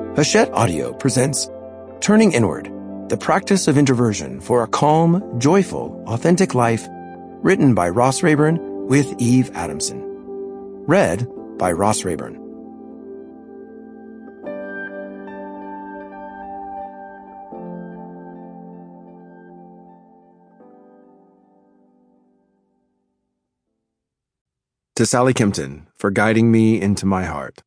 Hachette Audio presents Turning Inward, the practice of introversion for a calm, joyful, authentic life, written by Ross Rayburn with Eve Adamson. Read by Ross Rayburn. To Sally Kimpton for guiding me into my heart.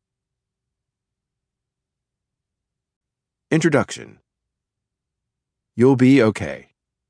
Introduction. You'll be okay.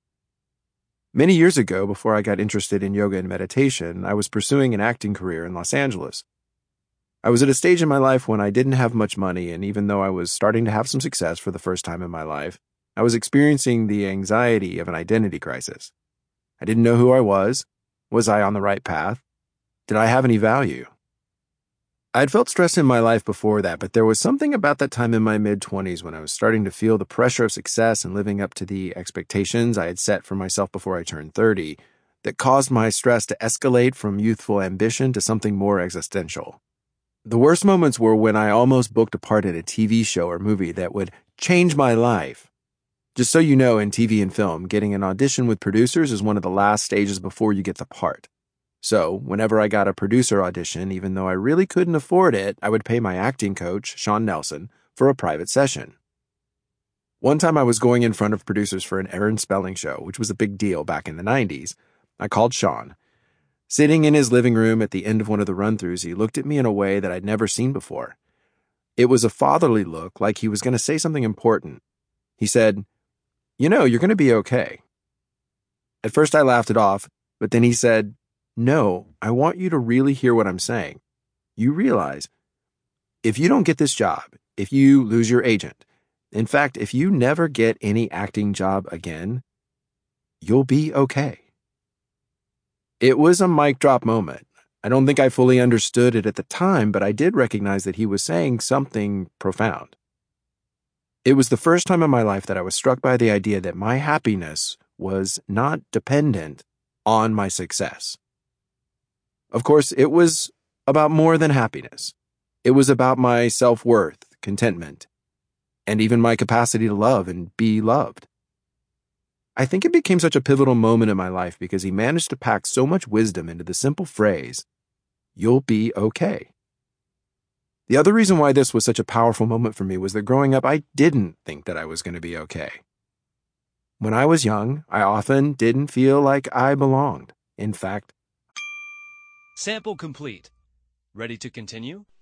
Many years ago, before I got interested in yoga and meditation, I was pursuing an acting career in Los Angeles. I was at a stage in my life when I didn't have much money, and even though I was starting to have some success for the first time in my life, I was experiencing the anxiety of an identity crisis. I didn't know who I was. Was I on the right path? Did I have any value? I'd felt stress in my life before that, but there was something about that time in my mid-20s when I was starting to feel the pressure of success and living up to the expectations I had set for myself before I turned 30 that caused my stress to escalate from youthful ambition to something more existential. The worst moments were when I almost booked a part in a TV show or movie that would change my life. Just so you know, in TV and film, getting an audition with producers is one of the last stages before you get the part. So, whenever I got a producer audition, even though I really couldn't afford it, I would pay my acting coach, Sean Nelson, for a private session. One time I was going in front of producers for an Aaron Spelling show, which was a big deal back in the 90s. I called Sean. Sitting in his living room at the end of one of the run-throughs, he looked at me in a way that I'd never seen before. It was a fatherly look, like he was going to say something important. He said, "You know, you're going to be okay." At first I laughed it off, but then he said, "No, I want you to really hear what I'm saying. You realize, if you don't get this job, if you lose your agent, in fact, if you never get any acting job again, you'll be okay." It was a mic drop moment. I don't think I fully understood it at the time, but I did recognize that he was saying something profound. It was the first time in my life that I was struck by the idea that my happiness was not dependent on my success. Of course, it was about more than happiness. It was about my self-worth, contentment, and even my capacity to love and be loved. I think it became such a pivotal moment in my life because he managed to pack so much wisdom into the simple phrase, "You'll be okay." The other reason why this was such a powerful moment for me was that growing up, I didn't think that I was going to be okay. When I was young, I often didn't feel like I belonged. In fact, Sample complete. Ready to continue?